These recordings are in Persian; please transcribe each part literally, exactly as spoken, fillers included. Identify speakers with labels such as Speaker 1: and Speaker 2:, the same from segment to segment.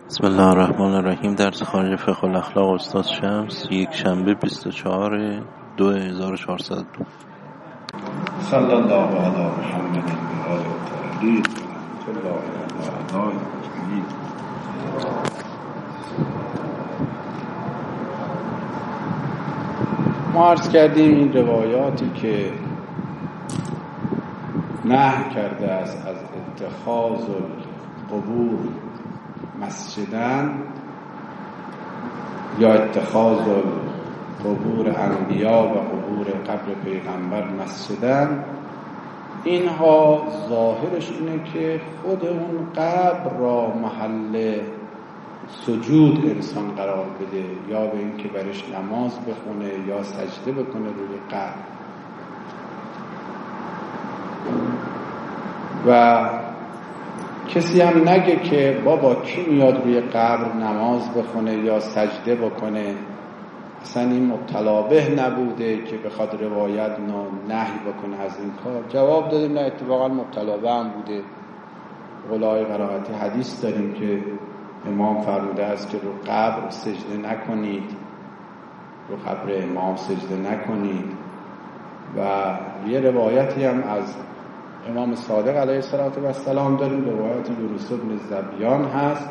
Speaker 1: بسم الله الرحمن الرحیم. درس خارج فقه الاخلاق استاد شمس، یک شنبه بیست و چهار دو هزار و چهارصد و دو.
Speaker 2: صلی الله علی محمد و آله الطاهرین و الله علی اعدائهم. ما عرض کردیم این روایاتی که نهی کرده است از اتخاذ القبور مسجدن یا اتخاذ قبور انبیا و قبور قبر پیغمبر مسجدن، اینها ظاهرش اینه که خود اون قبر را محل سجود انسان قرار بده، یا به این که برش نماز بخونه یا سجده بکنه روی قبر. و کسی هم نگه که بابا کی میاد روی قبر نماز بخونه یا سجده بکنه، اصلا این مبتلا به نبوده که بخواد روایت نهی بکنه از این کار. جواب دادیم نه، اتفاقا مبتلا به هم بوده. قولای قرائت حدیث داریم که امام فرموده است که رو قبر سجده نکنید، رو قبر امام سجده نکنید. و یه روایتی هم از امام صادق علیه السلام داریم، روایت یونس بن زبیان هست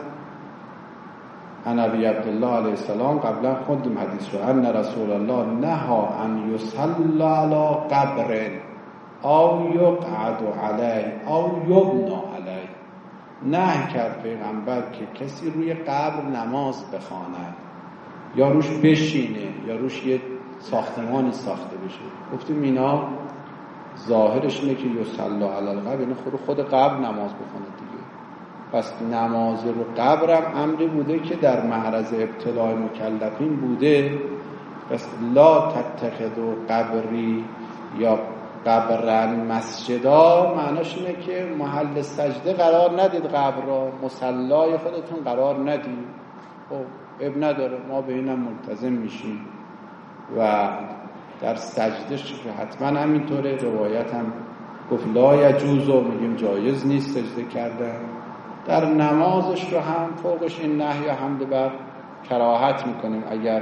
Speaker 2: عن ابی عبدالله علیه السلام. قبلا خوندیم حدیث رو، ان رسول الله نهى ان یصلی علی قبر او یقعد علیه او یبنى علیه. نهی کرد پیغمبر که کسی روی قبر نماز بخواند یا روش بشینه یا روش یه ساختمانی ساخته بشه. گفتیم اینا ظاهرش اینه که یصلی علی القبر، یعنی خود خود قبر نماز بخونه دیگه. پس نماز رو قبرم امری بوده که در معرض ابتلاء مکلفین بوده. پس لا تتخذوا قبری یا قبرن مسجدا، معناش اینه که محل سجده قرار ندید، قبر را مصلای خودتون قرار ندید. خب اب نداره، ما به اینم ملتزم میشیم و در سجدهش که حتما همینطوره. روایت هم گفت لا یجوزو، میگیم جایز نیست سجده کردن. در نمازش رو هم فوقش این نهی حمد بر کراهت میکنیم اگر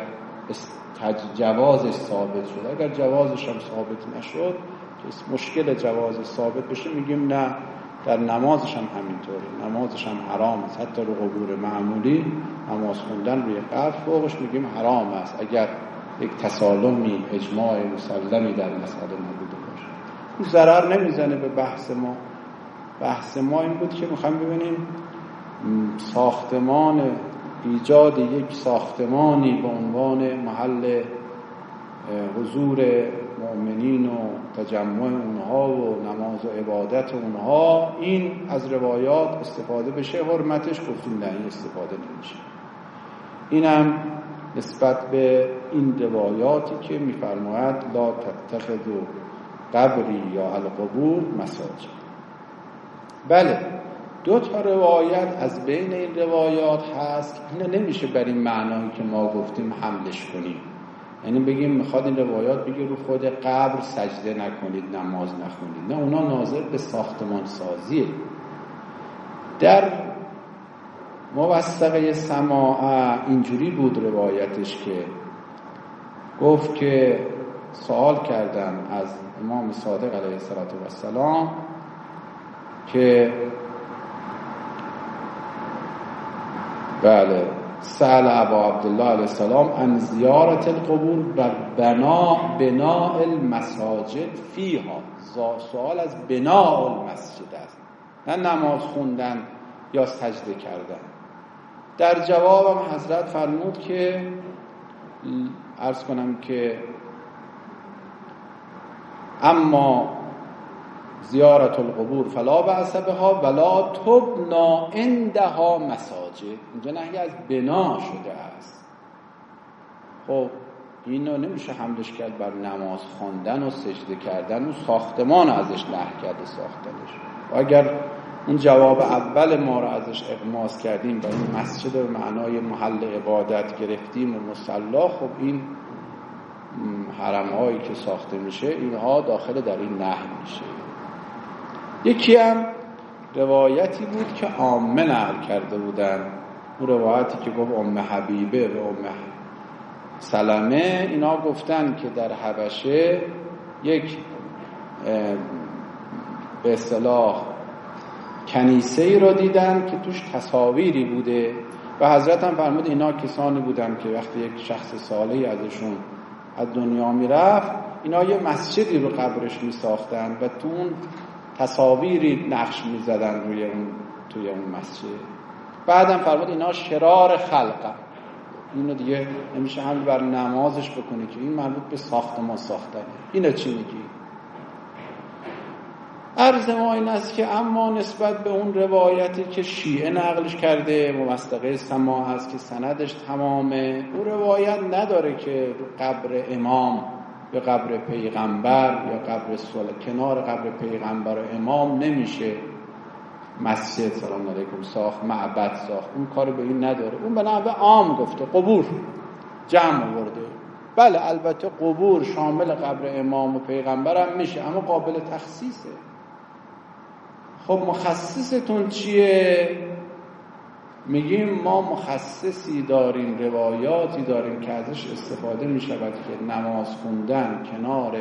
Speaker 2: جوازش ثابت شد. اگر جوازش هم ثابت نشد که مشکل جواز ثابت بشه، میگیم نه، در نمازش هم همینطوره، نمازش هم حرام است. حتی رو قبور معمولی نماز خوندن روی قبر فوقش میگیم حرام است اگر یک تسالمی اجماع مسلمی در مسئله نبوده باشه. این ضرر نمیزنه به بحث ما. بحث ما این بود که میخوایم ببینیم ساختمان، ایجاد یک ساختمانی به عنوان محل حضور مؤمنین و تجمع اونها و نماز و عبادت اونها، این از روایات استفاده بشه. حرمتش گفتیم نه، این استفاده نمیشه. اینم نسبت به این روایاتی که میفرماید لا تتخذوا قبری یا القبور مساجد. بله، دو تا روایت از بین این روایات هست. اینو نمیشه بر این معنایی که ما گفتیم حملش کنیم، یعنی بگیم میخواد این روایات بگه رو خود قبر سجده نکنید، نماز نخونید. نه، اونا ناظر به ساختمان سازیه. در موثقه سماع اینجوری بود روایتش که گفت که سوال کردن از امام صادق علیه السلام که بله سأل ابا عبدالله علیه السلام عن زیارت القبور و بنا بناء المساجد فیها. سوال از بناء المسجد است، نه نماز خوندن یا سجده کردن. در جوابم حضرت فرمود که عرض کنم که اما زیارت القبور فلا بأس بها ولا تبنا عندها مساجد. اینجا نهی از بنا شده است. خب اینو نمیشه حملش کرد بر نماز خواندن و سجده کردن و ساختمان ازش نهی کرده ساختنش. و اگر اون جواب اول ما رو ازش اغماس کردیم و این مسجد به معنای محل عبادت گرفتیم و مصلا، خب این حرم هایی که ساخته میشه اینها داخل در این نهی میشه. یکی هم روایتی بود که عامه نقل کرده بودن اون روایتی که گفت ام حبیبه و ام سلمه، اینا گفتن که در حبشه یک به اصطلاح کنیسه ای رو دیدن که توش تصاویری بوده و حضرت هم فرمود اینا کسانی بودن که وقتی یک شخص صالحی ازشون از دنیا میرفت اینا یه مسجدی رو قبرش میساختن و تو اون تصاویری نقش میزدن روی اون توی اون مسجد. بعدم فرمود اینا شرار خلقن، اینو دیگه نمیشه حمل بر نمازش بکنه که این مربوط به ساختمان ساختنه. اینو چی میگی؟ عرض ما این است که اما نسبت به اون روایتی که شیعه نقلش کرده موثقه سماع هست که سندش تمامه، اون روایت نداره که قبر امام یا قبر پیغمبر یا قبر صلح کنار قبر پیغمبر و امام نمیشه مسجد سلام علیکم ساخت، معبد ساخت. اون کار به این نداره. اون به نحو عام گفته قبور جمع آورده. بله البته قبور شامل قبر امام و پیغمبر هم میشه، اما قابل تخصیصه. خب مخصصتون چیه؟ میگیم ما مخصصی داریم، روایاتی داریم که ازش استفاده میشود که نماز خوندن کنار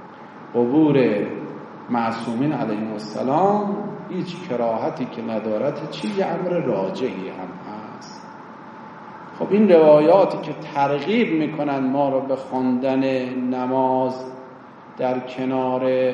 Speaker 2: قبور معصومین علیهم السلام هیچ کراهتی که ندارد، چیز امر راجحی هم هست. خب این روایاتی که ترغیب میکنن ما رو به خواندن نماز در کنار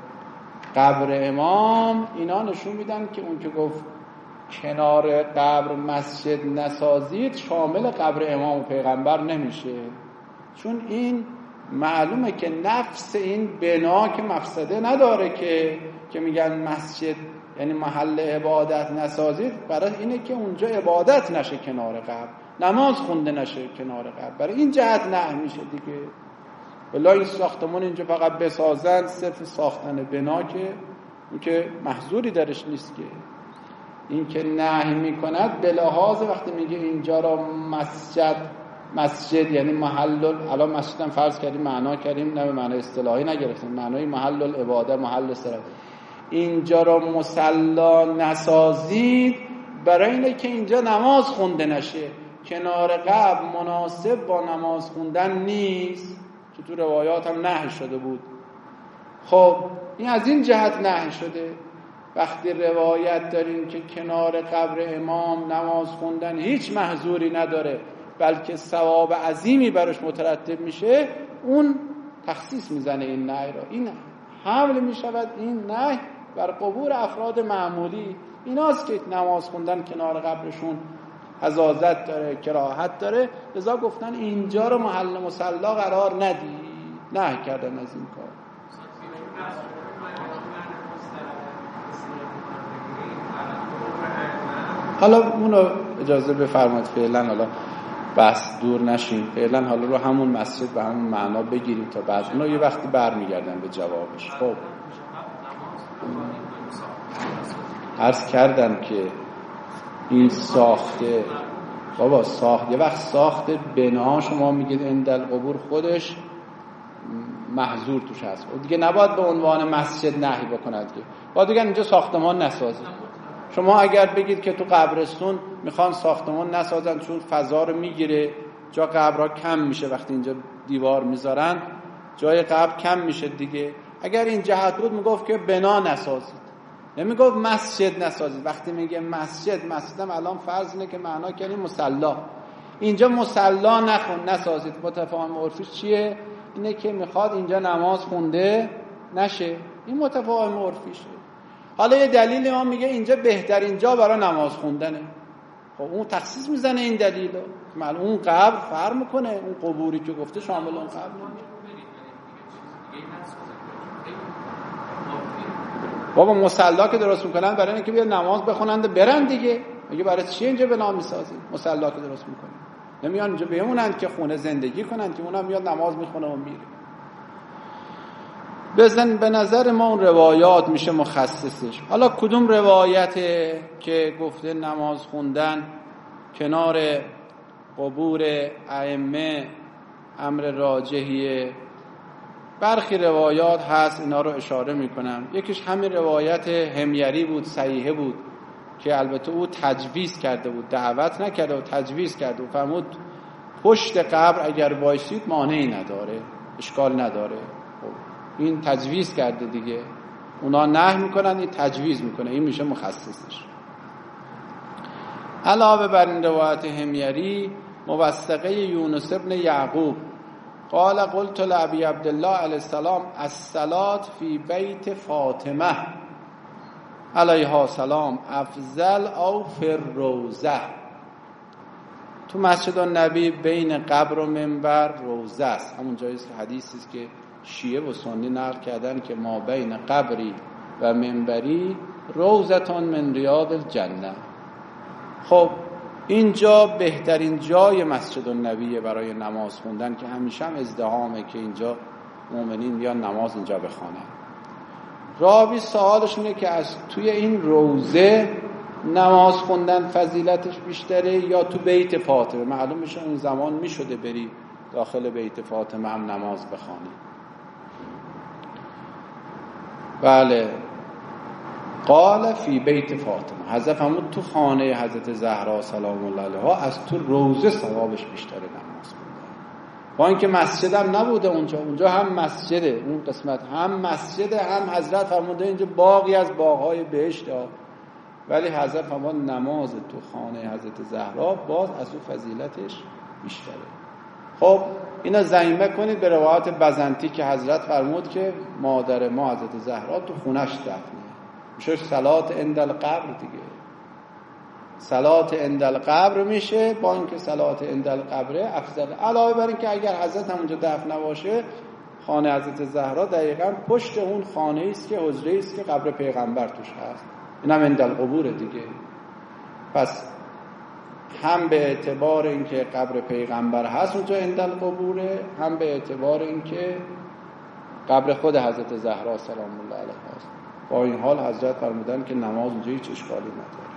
Speaker 2: قبر امام، اینا نشون میدن که اون که گفت کنار قبر مسجد نسازید شامل قبر امام و پیغمبر نمیشه، چون این معلومه که نفس این بنا که مفسده نداره که که میگن مسجد یعنی محل عبادت نسازید، برای اینه که اونجا عبادت نشه کنار قبر، نماز خونده نشه کنار قبر، برای این جهت نه میشه دیگه. بلا این ساختمون اینجا فقط بسازن صرف ساختن بنا که اون که محظوری درش نیست که این که نهی میکند به لحاظ وقتی میگه اینجا را مسجد مسجد یعنی محل، الان مسجد هم فرض کردیم معنا کردیم نه به معنی اصطلاحی نگرفتیم، معنای محل العباده محل صلاح، اینجا را مصلا نسازید برای اینه که اینجا نماز خونده نشه، کنار قبر مناسب با نماز خوندن نیست که تو روایات هم نهی شده بود. خب این از این جهت نهی شده. وقتی روایت داریم که کنار قبر امام نماز خوندن هیچ محظوری نداره بلکه ثواب عظیمی براش مترتب میشه، اون تخصیص میزنه این نهی را. این حمل میشود این نهی بر قبور افراد معمولی، ایناست که نماز خوندن کنار قبرشون حظاظت داره، کراهت داره، لذا گفتن اینجا رو محل مصلا قرار ندید، نهی کردن از این کار. حالا اونو اجازه بفرمایید فعلا حالا بس دور نشیم، فعلا حالا رو همون مسجد به همون معنا بگیریم تا بعد اونو یه وقتی برمیگردن به جوابش. خب عرض کردم که این ساخته بابا ساخت یه وقت ساخته بنا شما میگید اندل قبور خودش محظور توش هست، دیگه نباید به عنوان مسجد نهی بکند که باید بگن اینجا ساختمان نسازید. شما اگر بگید که تو قبرستون میخوان ساختمان نسازن چون فضا رو میگیره، جا قبرها کم میشه وقتی اینجا دیوار میذارن جای قبر کم میشه دیگه، اگر این جهت بود میگفت که بنا نسازید، نمیگفت مسجد نسازید. وقتی میگه مسجد، مسجدم الان فرض اینه که معنا کنیم مصلا، اینجا مصلا نخون نسازید. متفاهم عرفیش چیه؟ اینه که میخواد اینجا نماز خونده نشه، این متفاهم عرفیشه. حالا یه دلیل ما میگه اینجا بهترین جا برای نماز خوندنه، خب اون تخصیص میزنه این دلیلو، معلوم اون قبر فرق میکنه، اون قبوری که گفته شامل اون قبر نمیشه. بابا مصلا که درست میکنن برای اینکه بیا نماز بخونند برن دیگه، میگه برای چی اینجا بنا میسازید؟ مصلا که درست میکنن نمیان اینجا بمونند که خونه زندگی کنند که اونم میاد نماز میخونه و میره. بزن به نظر ما اون روایات میشه مخصصش. حالا کدوم روایته که گفته نماز خوندن کنار قبور ائمه امر راجحیه؟ برخی روایات هست، اینا رو اشاره میکنم. یکیش همین روایت حمیری بود، صحیحه بود، که البته او تجویز کرده بود، دعوت نکرده و تجویز کرده و فرمود پشت قبر اگر وایسید مانعی نداره، اشکال نداره. خب این تجویز کرده دیگه، اونا نهی میکنن، این تجویز میکنه، این میشه مخصصش. علاوه بر این روایت حمیری، موثقه یونس ابن یعقوب قال قلت لابی عبدالله علیه السلام الصلاة فی بیت فاطمه علیها السلام افضل او فی الروضه. تو مسجد النبی بین قبر و منبر روضه است، همون جایی است که حدیثی است که شیعه و سنی نقل کردن که ما بین قبری و منبری روضه من ریاض الجنه. خب اینجا بهترین جای مسجد النبی برای نماز خوندن که همیشه هم ازدحامه که اینجا مؤمنین بیان نماز اینجا بخوانن. راوی سوالش اینه که از توی این روضه نماز خوندن فضیلتش بیشتره یا تو بیت فاطمه؟ معلوم میشه اون زمان میشده بری داخل بیت فاطمه هم نماز بخوانی. بله، قال فی بیت فاطمه، حضرت فرمود تو خانه حضرت زهرا سلام الله علیها از تو روضه ثوابش بیشتره نماز خوندن. با اینکه مسجد هم نبوده اونجا، اونجا هم مسجده، اون قسمت هم مسجده هم حضرت فرموده اینجا باغی از باغهای بهشت ها، ولی حضرت فرمود نماز تو خانه حضرت زهرا باز از اون فضیلتش بیشتره. خب اینا ضمیمه کنید به روایت بزنتی که حضرت فرمود که مادر ما حضرت زهرا تو خونش دفنه، میشه صلات عند القبر دیگه، صلات عند القبر میشه، با اینکه صلات عند القبر افضل. علاوه بر این که اگر حضرت همونجا دفن نباشه، خانه حضرت زهرا دقیقاً پشت اون خانه است که حجره است که قبر پیغمبر توش هست، اینم عند القبور دیگه. پس هم به اعتبار اینکه قبر پیغمبر هست اونجا عند القبوره، هم به اعتبار اینکه قبر خود حضرت زهرا سلام الله علیها است. با این حال حضرت فرمودن که نماز اونجا هیچ اشکالی نداره.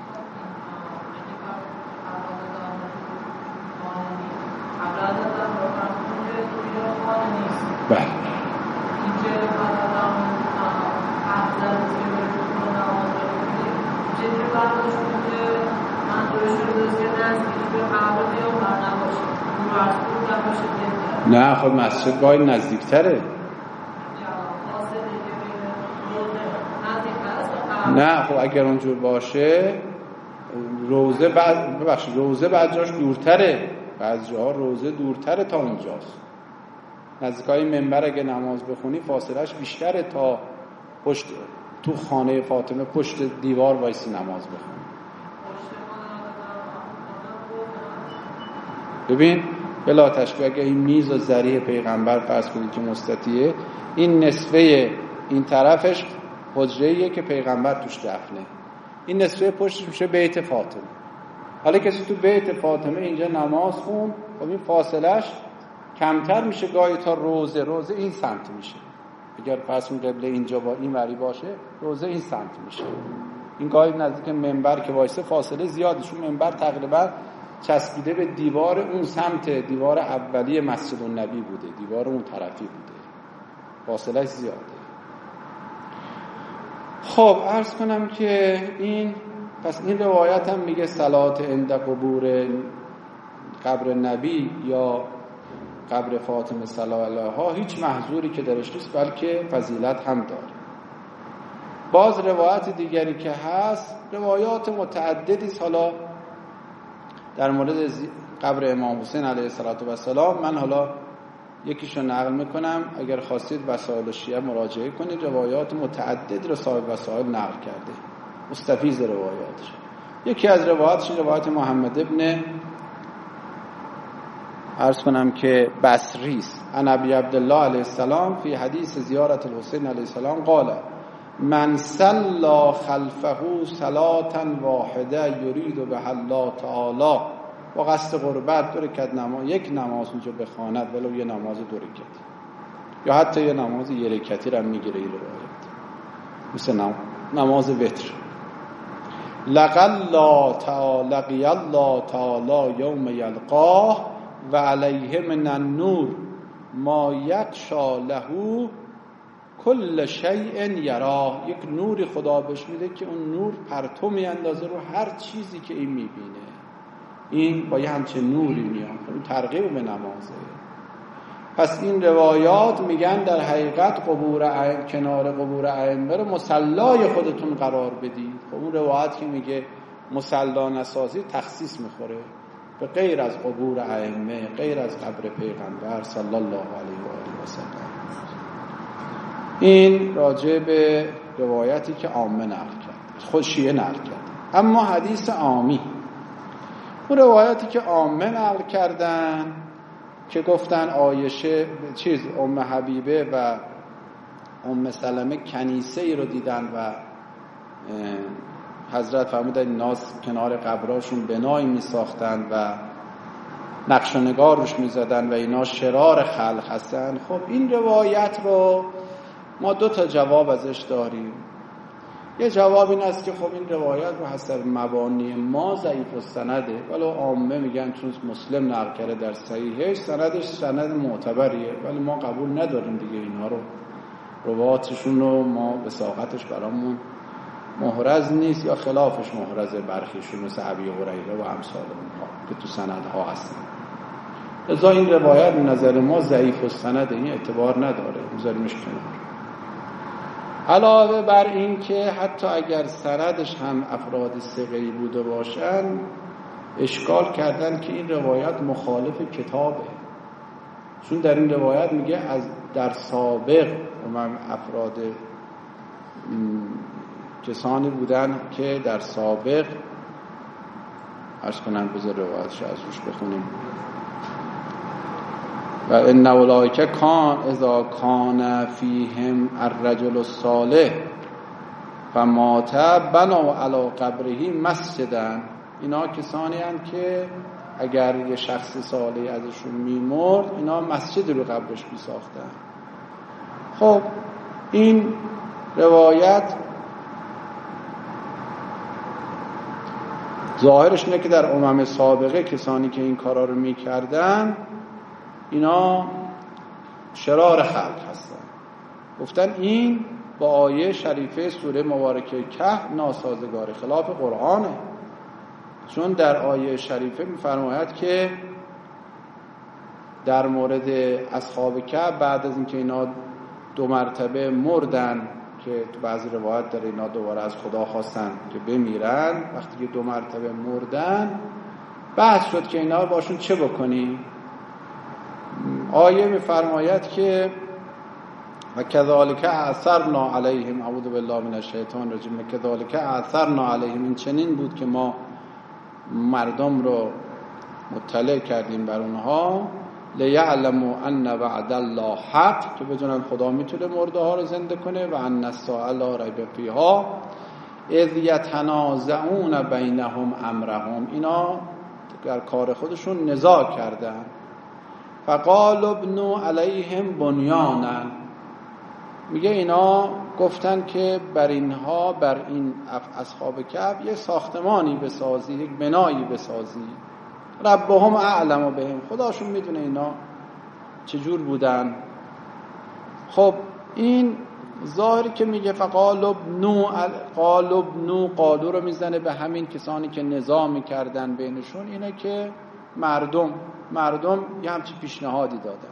Speaker 2: بله. نه خب مسجد باید نزدیکتره. نه خب اگر اونجور باشه روزه بعد ببخشید روزه بعد جاش دورتره، بعضی جاها روزه دورتره تا اونجاست. نزدیکای منبر اگه نماز بخونی فاصلهش بیشتره تا پشت تو خانه فاطمه پشت دیوار وایسی نماز بخونی. ببین بلا تشبیه اگه این میز و ذریع پیغمبر فرض کنید که مستطیله، این نصفه این طرفش حجره‌ایه که پیغمبر توش دفنه، این نصفه پشتش میشه بیت فاطمه. حالا کسی تو بیت فاطمه اینجا نماز خون، خب این فاصلهش کمتر میشه گاهی تا روزه، روزه این سمت میشه. اگر فرض کنید قبله اینجا با این وری باشه، روزه این سمت میشه. این گاهی نزدیک منبر که وایسه فاصله زیاده، چون منبر تقریبا چسبیده به دیوار اون سمت، دیوار اولی مسجد النبی بوده، دیوار اون طرفی بوده، فاصله زیاده. خب عرض کنم که این پس این روایت هم میگه صلات عند قبور قبر نبی یا قبر فاطمه سلام علیها هیچ محظوری که درش نیست، بلکه فضیلت هم داره. باز روایت دیگری که هست، روایات متعددی است. حالا در مورد قبر امام حسین علیه السلام من حالا یکیشو نقل میکنم، اگر خواستید وسائل شیعه مراجعه کنید، روایات متعدد رو صاحب وسائل نقل کرده، مستفیض روایاتش. یکی از روایاتش روایت محمد ابن عرض کنم که بصری است، عن ابی عبدالله علیه السلام فی حدیث زیارت الحسین علیه السلام قال من صلى خلفه صلاة واحده یرید به الله تعالی و قصد قربت دو رکعت نماز، یک نماز اونجا بخواند ولو یه نماز دو رکعتی یا حتی یه نماز یه رکعتی رو میگیره این روایت، مثل نماز وتر. لقی الله تعالی لقی الله تعالی یوم یلقاه و علیه من النور ما یغشا له کل شیء یراه، یک نوری خدا بهش میده که اون نور پرتو میاندازه رو هر چیزی که این میبینه. این با یه همچین نوری میاد. این ترغیب به نمازه. پس این روایات میگن در حقیقت قبور ائمه، کنار قبور ائمه رو مصلای خودتون قرار بدید. خب اون روایت که میگه مصلا نسازی تخصیص میخوره به غیر از قبور ائمه، غیر از قبر پیغمبر صلی الله علیه و آله و سلم. این راجع به روایتی که عامه نقل کرد، خود شیعه نقل کرد. اما حدیث عامی، اون روایتی که عامه نقل کردن که گفتن عایشه چیز ام حبیبه و ام سلمه کنیسه ای رو دیدن و حضرت فرمودن ناس کنار قبراشون بنایی می ساختن و نقش و نگار روش می زدن و اینا شرار خلق هستن. خب این روایت رو ما دو تا جواب ازش داریم. یه جواب این است که خب این روایت رو حسب مبانی ما ضعیف السنده، ولی عامه میگن چون مسلم نقل کرده در صحیحش سندش سند معتبریه، ولی ما قبول نداریم دیگه اینها رو، روایاتشون رو ما وثاقتش برامون محرز نیست یا خلافش محرزه، برخیشون مثل ابی هریره و امثال اونها که تو سندها هستن. لذا این روایت به نظر ما ضعیف السنده، این اعتبار نداره، بذاریمش کنار. علاوه بر این که حتی اگر سندش هم افراد ثقه‌ای بوده باشن، اشکال کردن که این روایت مخالف کتابه، چون در این روایت میگه از در سابق امم افراد کسانی بودن که در سابق عرض کنن، بذار روایتش از روش بخونیم. و ان اولئک کان اذا کان فیهم الرجل الصالح فمات بنوا علی قبره مسجدا. اینا کسانی هستند که اگر یه شخص صالح ازشون میمرد اینا مسجد رو قبرش میساختن. خب این روایت ظاهرش اینه که در امم سابقه کسانی که این کارا رو میکردن اینا شرار خلق هستن. گفتن این با آیه شریفه سوره مبارکه کهف ناسازگار، خلاف قرآنه. چون در آیه شریفه میفرماید که در مورد اصحاب کهف بعد از اینکه اینا دو مرتبه مردن، که تو بعضی روایت داره اینا دوباره از خدا خواستن که بمیرن، وقتی که دو مرتبه مردن بحث شد که اینا باشون چه بکنیم. آیه میفرماید که و کذالک اثرنا علیهم، اعوذ بالله من الشیطان الرجیم، کذالک اثرنا علیهم، این چنین بود که ما مردم رو مطلع کردیم بر اونها، لیعلموا ان وعد الله حق، که بدونن خدا میتونه مرده ها رو زنده کنه، و ان الساعه لا ریب فیها اذ یتنازعون بینهم امرهم، اینا در کار خودشون نزاع کردن. فقالوا ابنوا علیهم بنیانا، میگه اینا گفتن که بر اینها، بر این اصحاب کهف یه ساختمانی بسازی، یک بنایی بسازی. ربهم اعلم بهم، خداشون میدونه اینا چجور بودن. خب این ظاهری که میگه فقالوا ابنوا، قالوا ابنوا، قالوا رو میزنه به همین کسانی که نزاع میکردن بینشون، اینه که مردم مردم یه همچی پیشنهادی دادن.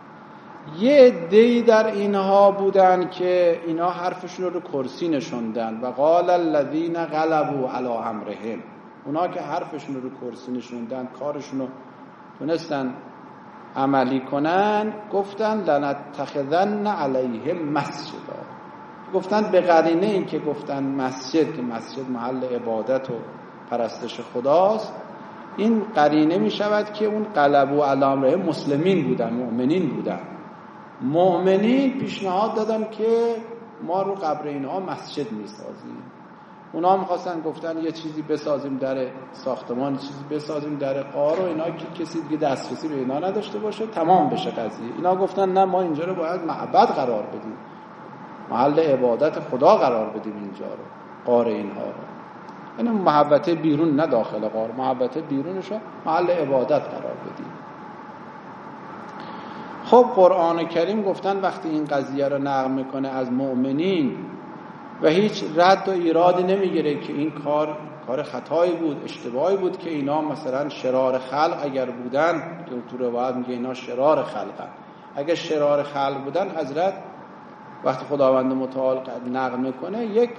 Speaker 2: یه عده‌ای در اینها بودن که اینا حرفشون رو کرسی نشوندن. و قال الذين غلبوا على امرهم، اونا که حرفشون رو کرسی نشوندن، کارشون رو تونستن عملی کنن، گفتن لنتخذن علیهم مسجدا. گفتن به قرینه این که گفتن مسجد، که مسجد محل عبادت و پرستش خداست، این قرینه می شود که اون غلبوا علی امرهم مسلمین بودن، مؤمنین بودن. مؤمنین پیشنهاد دادن که ما رو قبر اینها مسجد می سازیم. اونا هم خواستن، گفتن یه چیزی بسازیم در ساختمان، چیزی بسازیم در غار و اینا که کسی دیگه دسترسی به اینا نداشته باشه، تمام بشه قضیه. اینا گفتن نه، ما اینجا رو باید معبد قرار بدیم، محل عبادت خدا قرار بدیم اینجا رو، غار اینها رو. یعنی محبته بیرون، نه داخل غار، محبته بیرونش رو محل عبادت قرار بدیم. خب قرآن کریم گفتن وقتی این قضیه رو نقل میکنه از مؤمنین و هیچ رد و ایرادی نمیگیره که این کار کار خطایی بود، اشتباهی بود که اینا مثلا شرار خلق اگر بودن، که تو روایت میگه اینا شرار خلقن، اگر شرار خلق بودن حضرت وقتی خداوند متعال نقل میکنه یک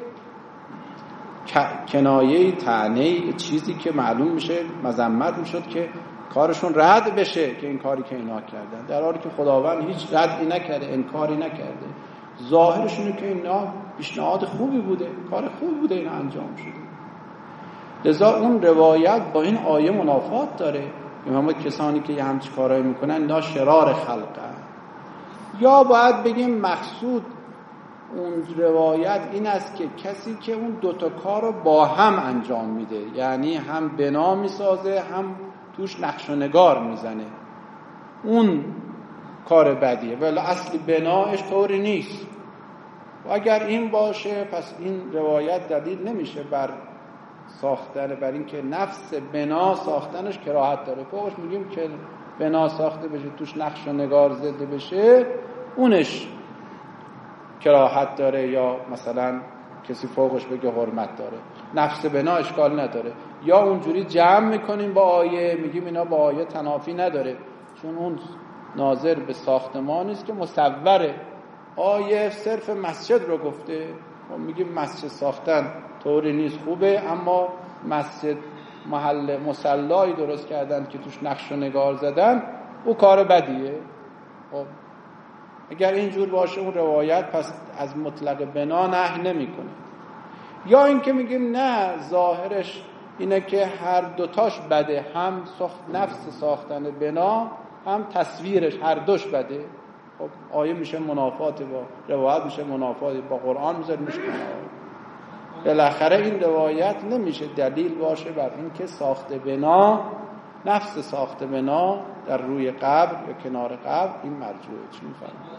Speaker 2: کنایه طعنه چیزی که معلوم میشه مذمت میشد که کارشون رد بشه که این کاری که اینا کردن، در حالی که خداوند هیچ ردی نکرده، انکاری نکرده، ظاهرشونه که اینا پیشنهاد خوبی بوده، کار خوبی بوده اینا انجام شده. لذا اون روایت با این آیه منافات داره. همه کسانی که یه همچین کارایی میکنن اینا شرار خلقه. یا باید بگیم مقصود اون روایت این است که کسی که اون دوتا کار رو با هم انجام میده، یعنی هم بنا میسازه هم توش نقش و نگار میزنه، اون کار بدیه، ولی اصل بناش طوری نیست. و اگر این باشه پس این روایت دلیل نمیشه بر ساختن، بر این که نفس بنا ساختنش کراهت داره. فوقش میگیم که بنا ساخته بشه توش نقش و نگار زده بشه اونش کراهت داره، یا مثلا کسی فوقش بگه حرمت داره. نفس بنا اشکال نداره. یا اونجوری جمع میکنیم با آیه، میگیم اینا با آیه تنافی نداره، چون اون ناظر به ساختمانی است که مصوره. آیه صرف مسجد رو گفته، میگیم مسجد ساختن طوری نیست، خوبه، اما مسجد محل مصلایی درست کردن که توش نقش و نگار زدن او کار بدیه. خب اگر اینجور باشه اون روایت پس از مطلق بنا نهی نمیکنه. یا اینکه میگیم نه، ظاهرش اینه که هر دوتاش بده، هم ساخت نفس ساختن بنا هم تصویرش، هر دوش بده. خب آیه میشه منافات با روایت، میشه منافات با قرآن، میشه میشه بالاخره این روایت نمیشه دلیل باشه بر این که ساخت بنا، نفس ساخت بنا در روی قبر یا کنار قبر این مرجوعه. چی میفهمید؟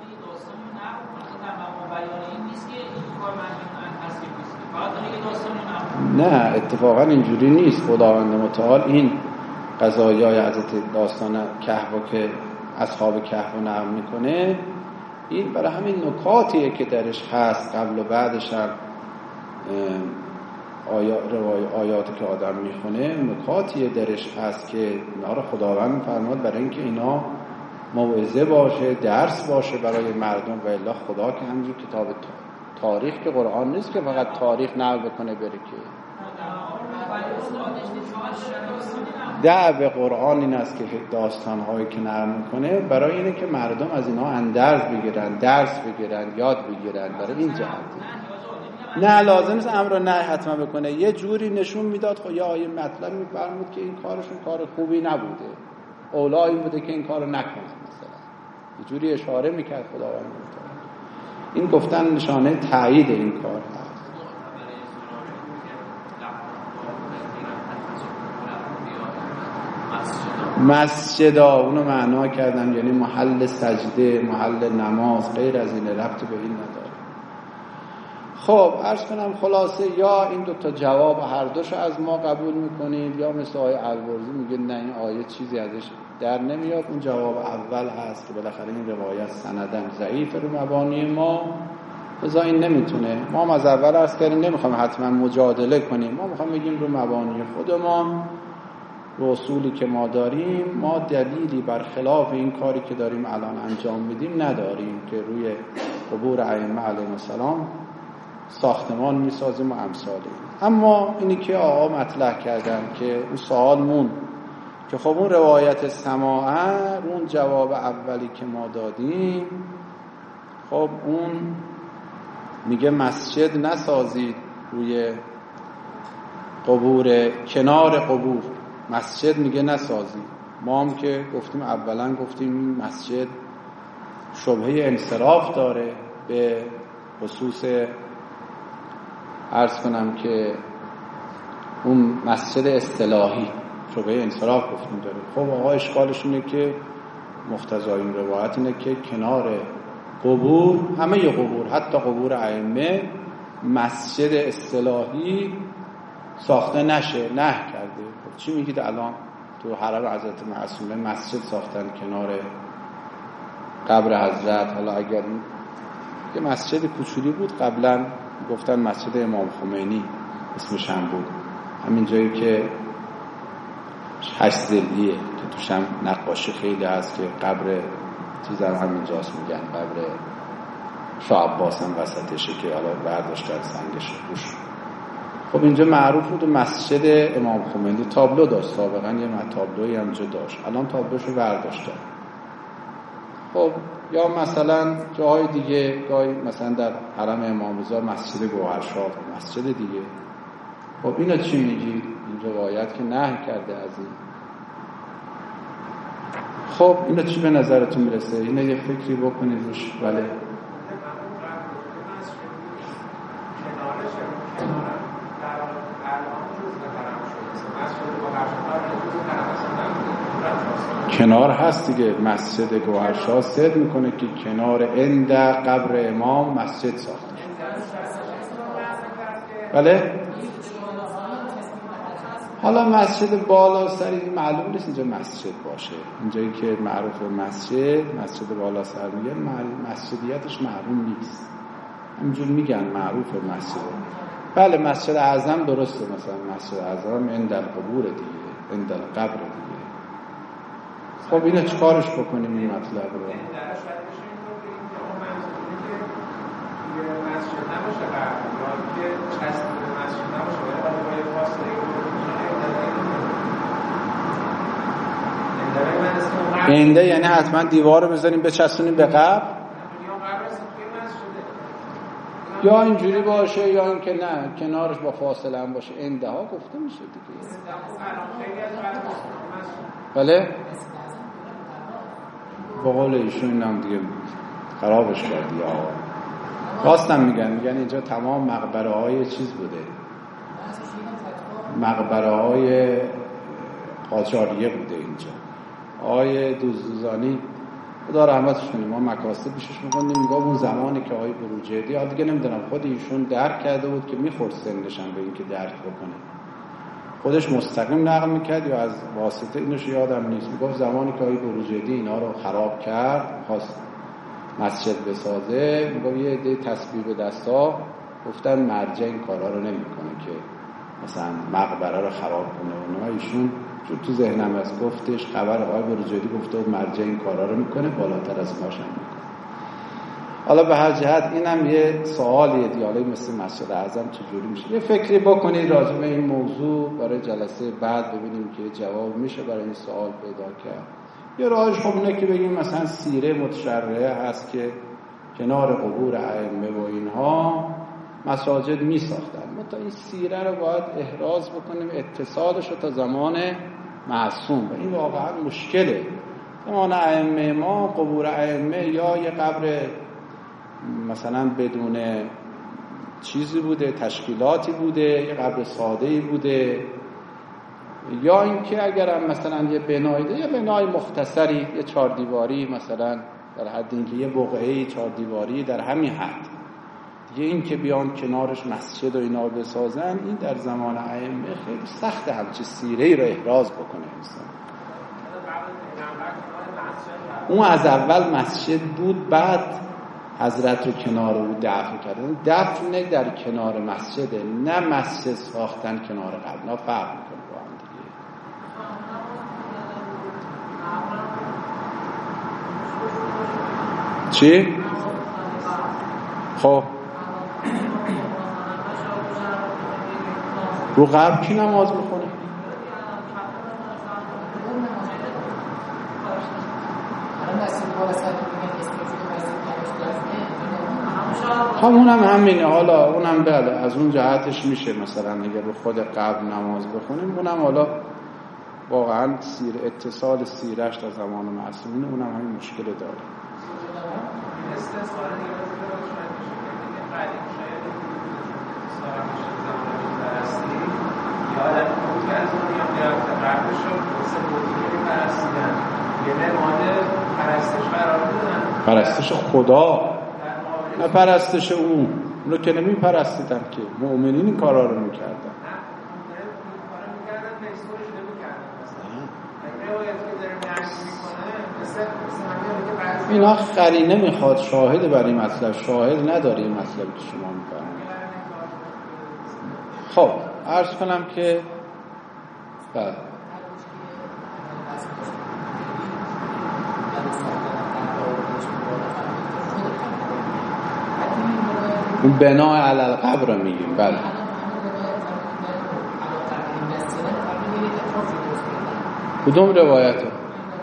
Speaker 2: نه اتفاقا اینجوری نیست. خداوند متعال این قضایای حضرت داستان کهف که اصحاب کهف رو نقل میکنه، این برای همین نکاتیه که درش هست، قبل و بعدش هم آیات آیاتی که آدم میخونه نکاتیه درش هست که اینا رو خداوند میفرماد برای اینکه اینا موعظه باشه، درس باشه برای مردم. و الا خدا که همینجور کتاب تاریخ که قرآن نیست که فقط تاریخ نقل بکنه بره که. دعوه قرآن این است که داستان‌هایی که نقل میکنه برای اینه که مردم از اینا اندرز بگیرن، درس بگیرن، یاد بگیرن. برای این جهت نه لازم نیست امر و نهی حتما بکنه. یه جوری نشون میداد خب یا آیه مطلب میفرمود که این کارشون کار خوبی نبوده، اولا این بوده که این کارو نکنن، مثلا یه جوری اشاره میکرد خداوند. این گفتن نشانه تایید این کار هست. مسجدا اونو معنا کردن یعنی محل سجده، محل نماز، غیر از این ربط به این نداره. خب عرض کنم خلاصه یا این دوتا جواب هر دوشو از ما قبول میکنید، یا مثل آیه الورزی میگه نه این آیه چیزی ازش در نمیاد. اون جواب اول هست که بالاخره این روایت سندن ضعیف رو مبانی ما، لذا این نمیتونه. ما هم از اول عرض کردیم نمیخوام حتما مجادله کنیم، ما میخوام بگیم رو مبانی خودمان، رو اصولی که ما داریم، ما دلیلی برخلاف این کاری که داریم الان انجام میدیم نداریم که روی قبور ائمه علیهم السلام ساختمان میسازیم و امثالی. اما اینی که آقا مطرح کردن که اون سوال مون که خب اون روایت سماعه، اون جواب اولی که ما دادیم، خب اون میگه مسجد نسازید روی قبور، کنار قبور مسجد میگه نسازید. ما هم که گفتیم اولا گفتیم مسجد شبهه انصراف داره، به خصوص عرض کنم که اون مسجد اصطلاحی شبهه انصراف گفتیم داره. خب آقا اشکالش اینه که مقتضای این روایت اینه که کنار قبور، همه ی قبور حتی قبور ائمه، مسجد اصطلاحی ساخته نشه، نه کرده. خب چی میگید الان تو حرم حضرت معصومه مسجد ساختن کنار قبر حضرت. حالا اگر یه مسجد کوچولی بود قبلا گفتن مسجد امام خمینی اسمش هم بود، همین جایی که هشت ضلعیه که توش هم نقاشی خیلی هست که قبر چیز هم همینجاست، میگن قبر شاه عباس هم وسطشه که حالا برداشتن سنگش روش. خب اینجا معروف بود مسجد امام خمینی. تابلو داشت سابقا، یه تابلویی هم اینجا داشت، الان تابلوشو برداشتن. خب یا مثلا جاهای دیگه، گاهی مثلا در حرم امام رضا مسجد گوهرشاه مسجد دیگه. خب اینا چی میگی؟ این روایت که نهی کرده از این. خب اینا چی به نظرتون میرسه؟ اینا یه فکری بکنید روش. بله کنار هست دیگه، مسجد گوهرشاه صدق میکنه که کنار عند قبر امام مسجد ساخته شد. بله حالا مسجد بالا سری معلوم نیست اینجا مسجد باشه، اینجایی که معروف مسجد مسجد بالا سر میگن مسجدیتش معلوم نیست، همینجور میگن معروف مسجد. بله مسجد اعظم درسته، مثلا مسجد اعظم عند القبور دیگه، عند القبر دیگه. خب اینو چیکارش بکنیم این مطلب رو؟ اینده یعنی حتما دیوار رو بزنیم بچسبونیم به قبر، یا اینجوری باشه یا اینکه نه کنارش با فاصله هم باشه. اینده ها گفته میشه دیگه. بله با قول ایشون هم دیگه خرابش کردی. یا راستم میگن میگن اینجا تمام مقبره های چیز بوده، مقبره های قاجاریه بوده اینجا. آقای دوزدوزانی خدا رحمتش کنه، ما مکاسب پیشش می‌خوندیم، میگه اون زمانی که آقای بروجردی ها دیگه نمیدونم خود ایشون درک کرده بود که میخورد سنش هم به این که درک بکنه، خودش مستقیم نقل میکرد یا از واسطه اینش یادم نیست، میگفت زمانی که آقای بروجردی اینا رو خراب کرد خواست مسجد بسازه، میگفت یه عده تسبیح به دستا گفتن مرجع این کارا رو نمیکنه که مثلا مقبره رو خراب کنه. اونها ایشون تو ذهنم از گفتش خبر آقای بروجردی گفته و مرجع این کارا رو میکنه، بالاتر از ماشن میکنه. حالا به هر جهت اینم یه سوالیه دیالوگ مثل مسجد اعظم چجوری میشه. یه فکری بکنید راجع به این موضوع برای جلسه بعد ببینیم که جواب میشه برای این سوال پیدا کرد. یه راهش خب اینه که بگیم مثلا سیره متشرعه هست که کنار قبور ائمه و اینها مساجد می ساختن، ما تا این سیره رو باید احراز بکنیم اتصالش رو تا زمان معصوم، و این واقعا مشکله. زمان ائمه ما قبور ائمه یا یه قبر مثلا بدون چیزی بوده، تشکیلاتی بوده، یه قبر ساده‌ای بوده، یا اینکه اگرم مثلا یه بنایی یه بنای مختصری یه چهار دیواری مثلا در حد اینکه یه بقعه‌ای چهار دیواری در همین حد دیگه، این که بیان کنارش مسجد و اینا بسازن این در زمان ائمه خیلی سخته همچی سیره‌ای رو احراز بکنه انسان. اون از اول مسجد بود، بعد حضرت رو کنار او دفن کردن. دفن در کنار مسجد، نه مسجد ساختن کنار قبر، نه فرق میکنه با هم دیگه. چی؟ خب رو قبر کی نماز میخونه؟ همون هم همینه. حالا اونم بله از اون جهتش میشه مثلا اگر رو خود قبر نماز بخونیم، اونم حالا واقعا سیر اتصال سیرش تا زمان معصومین اونم همین مشکل داره. پرستش خدا نه پرستش اون، اونو که نمی پرستیدن که مؤمنین این کارا رو میکردن. اینا قرینه میخواد، شاهد برای مطلب، شاهد نداره این مطلبی که شما میفرمایید. خب عرض کنم که بله اون بنا علی القبر رو میگیم. بله کدوم روایت رو؟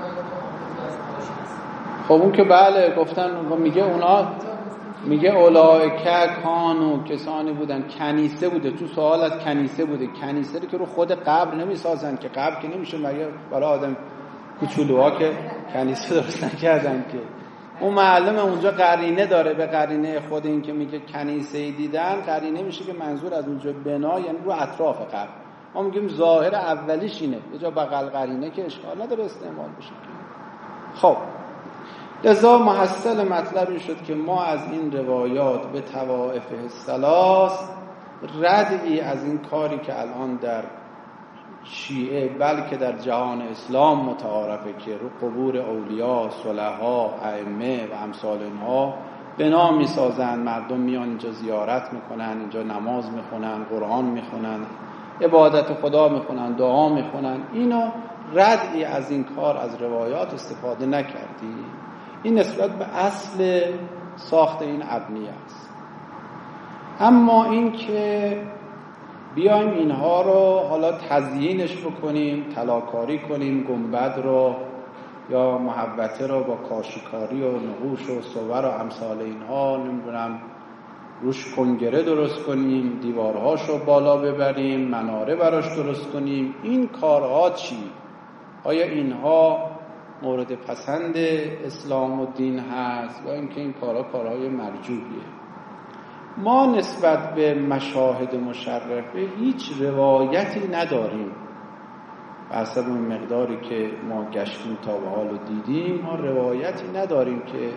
Speaker 2: خب اون که بله گفتن میگه اونا میگه اولائک کانو کسانی بودن، کنیسه بوده، تو سوال از کنیسه بوده، کنیسه رو که رو خود قبر نمیسازن که قبر که نمیشه مگه برای آدم کوچولوها که کنیسه درست نکردن که. اون معلم اونجا قرینه داره، به قرینه خود این که میگه کنیسه دیدن قرینه میشه که منظور از اونجا بنا یعنی رو اطراف قبر. ما میگیم ظاهر اولیش اینه، یه جا بغل قرینه که اشکال نداره استعمال بشه. خب لذا محصل مطلب این شد که ما از این روایات به طوائف الثلاث ردی از این کاری که الان در شیعه بلکه در جهان اسلام متعارفه که رو قبور اولیاء، صلحا، ائمه و امثال اینها بنا میسازن، مردم میان اینجا زیارت میکنن، اینجا نماز میخونن، قرآن میخونن، عبادت خدا میکنن، دعا میکنن. اینو ردی از این کار از روایات استفاده نکردی. این نسبت به اصل ساخت این ابنیه است. اما این که بیایم اینها رو حالا تزیینش بکنیم، طلاکاری کنیم، گنبد رو یا محوطه رو با کاشیکاری و نقوش و صور و امثال اینها نمیدونم روش کنگره درست کنیم، دیوارهاش رو بالا ببریم، مناره براش درست کنیم، این کارها چی؟ آیا اینها مورد پسند اسلام و دین هست یا اینکه این کارها کارهای مرجوعیه؟ ما نسبت به مشاهد مشرفه هیچ روایتی نداریم. به حسب اون مقداری که ما گشتیم تا به حال و دیدیم، ما روایتی نداریم که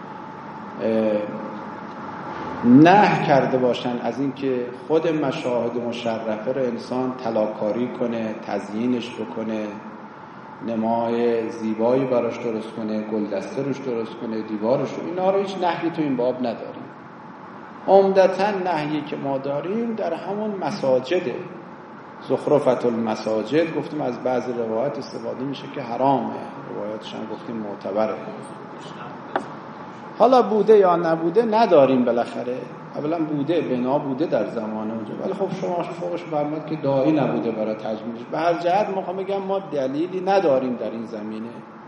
Speaker 2: نه کرده باشن از اینکه خود مشاهد مشرفه رو انسان طلاکاری کنه، تزیینش بکنه، نمای زیبایی براش درست کنه، گلدسته روش درست کنه، دیوارش رو. اینا رو هیچ نهی تو این باب نداریم. عمدتاً نهی که ما داریم در همون مساجده، زخرفت المساجد. گفتیم از بعض روایات استفاده میشه که حرامه، روایاتش هم گفتیم معتبره. حالا بوده یا نبوده نداریم، بالاخره اولا بوده، بنا بوده در زمان اونجا، ولی خب شما فوقش فرمود که داعی نبوده برای تجمیلش. به هر جهت ما میگم ما دلیلی نداریم در این زمینه.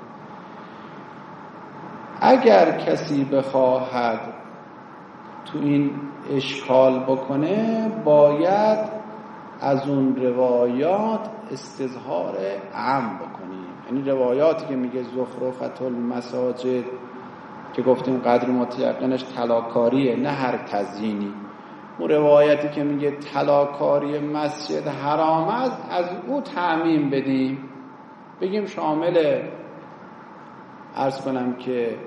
Speaker 2: اگر کسی بخواهد تو این اشکال بکنه باید از اون روایات استظهار عام بکنیم. یعنی روایاتی که میگه زخرفت المساجد که گفتیم قدر متیقنش طلاکاریه نه هر تزیینی، اون روایتی که میگه طلاکاری مسجد حرام است از او تعمیم بدیم، بگیم شامل عرض کنم که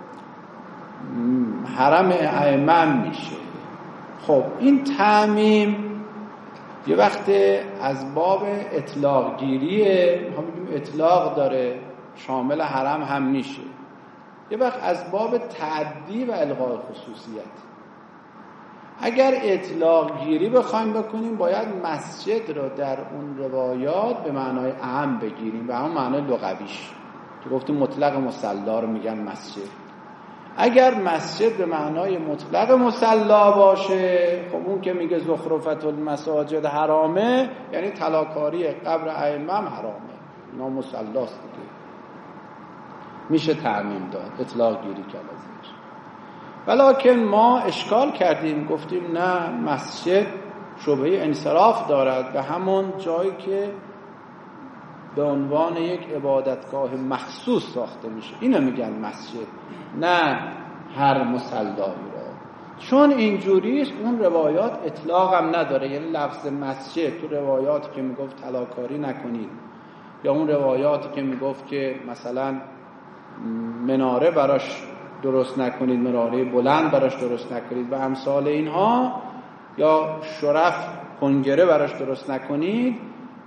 Speaker 2: حرم ائمه میشه. خب این تعمیم یه وقت از باب اطلاق گیریه، ما میگیم اطلاق داره شامل حرم هم میشه، یه وقت از باب تعدی و الغای خصوصیت. اگر اطلاق گیری بخوایم بکنیم باید مسجد رو در اون روایات به معنای اهم بگیریم، به همون معنای لغویش که گفتیم مطلق مصلا رو میگن مسجد. اگر مسجد به معنای مطلق مصلا باشه، خب اون که میگه زخرفت المساجد حرامه یعنی طلاکاری قبر ائمه هم حرامه، اینا مصلاست دیگه، میشه تعمیم داد، اطلاق گیری کرد ازش. ولکن ما اشکال کردیم، گفتیم نه، مسجد شبهه انصراف دارد به همون جایی که به عنوان یک عبادتگاه مخصوص ساخته میشه، اینو میگن مسجد، نه هر مصلایی را. چون اینجوریست اون روایات اطلاق هم نداره، یعنی لفظ مسجد تو روایاتی که میگفت طلاکاری نکنید، یا اون روایاتی که میگفت که مثلا مناره براش درست نکنید، مناره بلند براش درست نکنید و امثال اینها، یا شرف کنگره براش درست نکنید،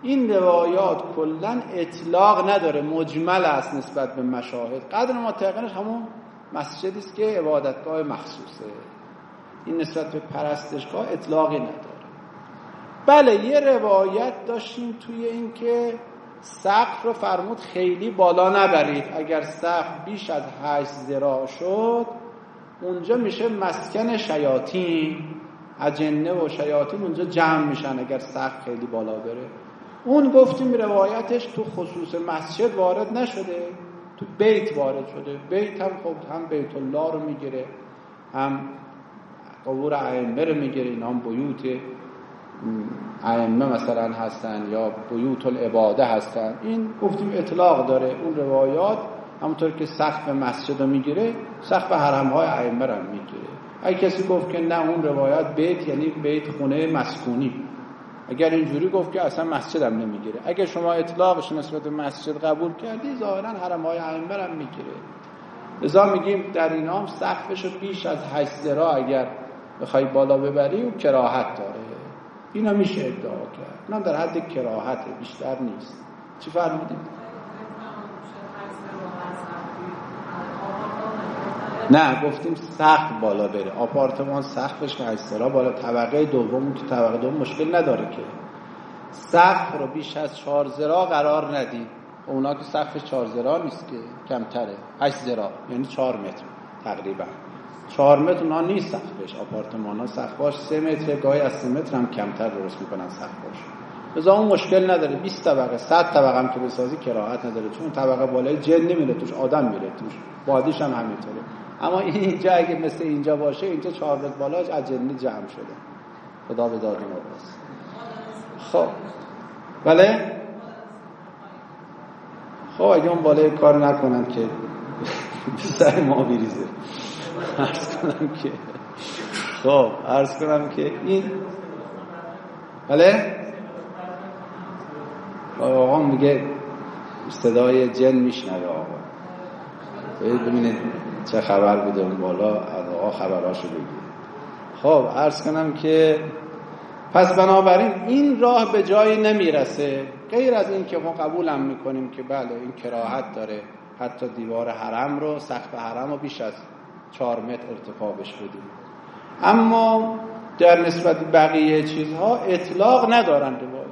Speaker 2: این روایات کلن اطلاق نداره، مجمل است نسبت به مشاهد. قدر متقنش همون مسجدی است که عبادتگاه مخصوصه. این نسبت به پرستشگاه اطلاقی نداره. بله یه روایت داشتیم توی این که سقف رو فرمود خیلی بالا نبرید، اگر سقف بیش از هشت ذراع شد اونجا میشه مسکن شیاطین، اجنه و شیاطین اونجا جمع میشن اگر سقف خیلی بالا بره. اون گفتیم روایتش تو خصوص مسجد وارد نشده، تو بیت وارد شده. بیت هم خب هم بیت الله رو میگیره، هم قبور ائمه رو میگیره، اینا هم بیوت ائمه مثلا هستن یا بیوت العباده هستن. این گفتیم اطلاق داره. اون روایات همونطور که سقف مسجد رو میگیره سقف حرم‌های ائمه رو میگیره. اگه کسی گفت که نه اون روایت بیت یعنی بیت خونه مسکونی، اگر اینجوری گفت که اصلا مسجد هم نمیگیره. اگر شما اطلاقش نسبت به مسجد قبول کردی ظاهرا حرم‌های ائمه رو میگیره. لذا میگیم در اینا هم سقفش رو بیش از هشت ذراع اگر بخوای بالا ببری اون کراهت داره. اینا میشه ادعا کرد، اینا در حد کراهته، بیشتر نیست. چی فرمودید؟ نه گفتیم سقف بالا بره. آپارتمان سقفش که هشت ذراع بالا، طبقه دوم تو طبقه دوم مشکل نداره که. سقف رو بیش از چهار ذراع قرار ندید. اونا که سقفش چهار ذراع نیست که، کمتره، هشت ذراع یعنی چهار متر تقریبا. چهار متر اونا نیست سقفش. آپارتمان ها سقفاش سه متر، گاهی از سه متر هم کمتر درست میکنن سقفاش. بذار اون مشکل نداره. بیست طبقه صد طبقه هم که بسازی کراهت نداره، چون طبقه بالای جن نمیره توش، آدم میره توش، بادیش هم همینطوره. اما اینجا اگه مثل اینجا باشه، اینجا چهار متر بالاش اجنه جمع شده. خدا به داد ما برسه. خب بله خب اگه اون بالای کار نکنن که سر ما بریزه. عرض کنم که خب عرض کنم که این بله آقا میگه صدای جن میشنوه. آقا ببینید چه خبر بوده اون بالا، آقا خبراشو بگید. خب عرض کنم که پس بنابراین این راه به جایی نمیرسه، غیر از این که ما قبولم میکنیم که بله این کراهت داره حتی دیوار حرم رو، سقف حرم رو بیش از چهار متر ارتفاع بش بدیم. اما در نسبت بقیه چیزها اطلاق ندارن روایات.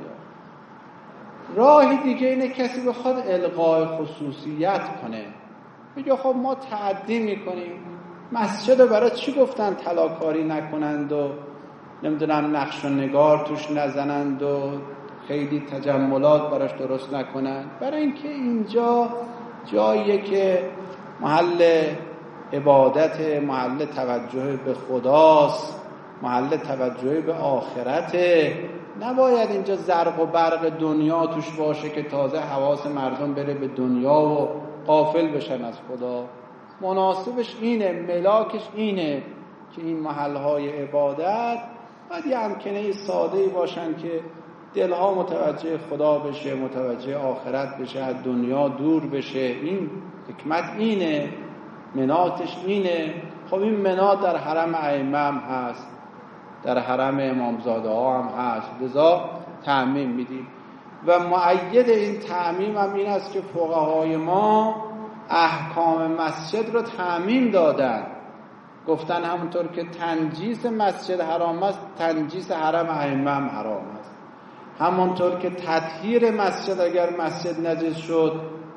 Speaker 2: راهی دیگه اینه کسی بخواد القای خصوصیت کنه، میگه خب ما تعدی میکنیم، مسجد برای چی گفتن طلاکاری نکنند و نمیدونم نقش و نگار توش نزنند و خیلی تجملات براش درست نکنند؟ برای اینکه اینجا جاییه که محل عبادت، محل توجه به خداست، محل توجه به آخرته. نباید اینجا زرق و برق دنیا توش باشه که تازه حواس مردم بره به دنیا و غافل بشن از خدا. مناسبش اینه، ملاکش اینه که این محلهای عبادت باید یه امکنه ساده‌ای باشن که دلها متوجه خدا بشه، متوجه آخرت بشه، از دنیا دور بشه. این حکمت اینه، مناتش اینه. خب این منات در حرم ائمه هم هست، در حرم امامزاده ها هم هست، لذا تعمیم میدیم. و مؤید این تعمیم هم این است که فقهای ما احکام مسجد رو تعمیم دادن، گفتن همونطور که تنجیس مسجد حرام است، تنجیس حرم ائمه هم حرام است. همونطور که تطهیر مسجد اگر مسجد نجس شد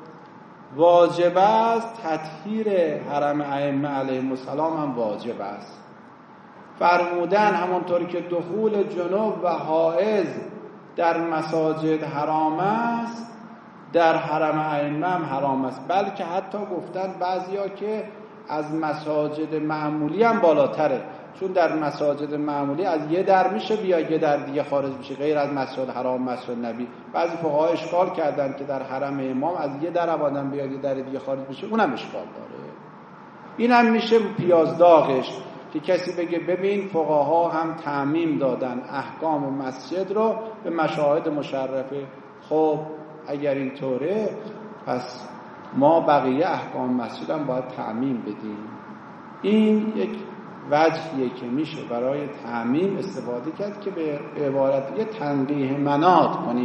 Speaker 2: واجب است، تطهیر حرم ائمه علیهم السلام هم واجب است. فرمودن همونطور که دخول جنوب و حائض در مساجد حرام است، در حرم ائمه هم حرام است. بلکه حتی گفتن بعضیا که از مساجد معمولی هم بالاتره، چون در مساجد معمولی از یه در میشه بیا یه در دیگه خارج میشه، غیر از مسجد حرام، مسجد نبی. بعضی فقها اشکال کردن که در حرم امام از یه در آدم بیاد یه در دیگه خارج بشه، اونم اشکال داره. اینم میشه پیازداغش که کسی بگه ببین فقها هم تعمیم دادن احکام مسجد رو به مشاهد مشرفه. خب اگر اینطوره پس ما بقیه احکام مسجد هم باید تعمیم بدیم. این یک وجهیه که میشه برای تعمیم استفاده کرد که به عبارت یه تنقیح مناط کنیم،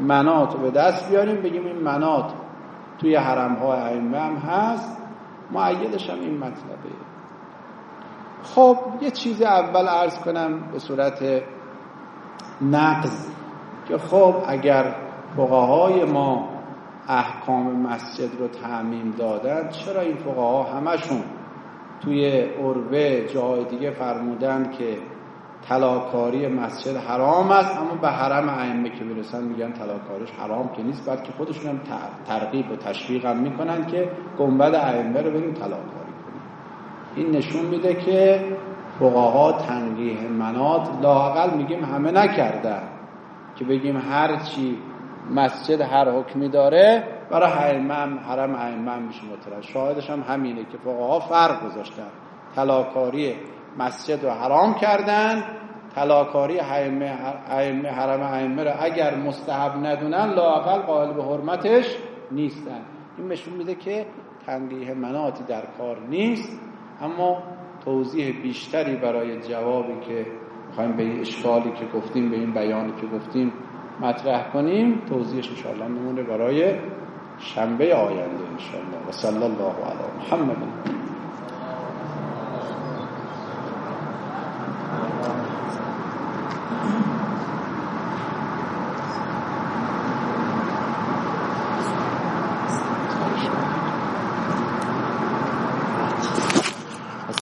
Speaker 2: مناط رو به دست بیاریم بگیم این مناط توی حرم‌های ائمه هم هست، مؤیدش هم این مطلبه. خب یه چیز اول عرض کنم به صورت نقض که خب اگر فقهای ما احکام مسجد رو تعمیم دادن، چرا این فقها همشون توی عروه جای دیگه فرمودن که طلاکاری مسجد حرام است، اما به حرم ائمه که برسن میگن طلاکاریش حرام که نیست، بلکه خودشون هم ترغیب و تشویق هم میکنن که گنبد ائمه رو بریم طلاکاری کنیم. این نشون میده که فقها تنقیح مناط لااقل میگیم همه نکردن که بگیم هر چی مسجد هر حکمی داره برای ائمه هم حرم ائمه هم میشه مترجم. شاهدش هم همینه که فقها فرق گذاشتن، طلاکاری مسجد رو حرام کردن، طلاکاری ائمه ائمه حرم ائمه رو اگر مستحب ندونن لااقل قائل به حرمتش نیستن. این نشون میده که تنقیح مناطی در کار نیست. اما توضیح بیشتری برای جوابی که میخوایم به این اشکالی که گفتیم، به این بیانی که گفتیم مطرح کنیم، توضیحش ان شاء الله میمونه برای شنبه آینده ان شاء الله. و صلی الله علی محمد.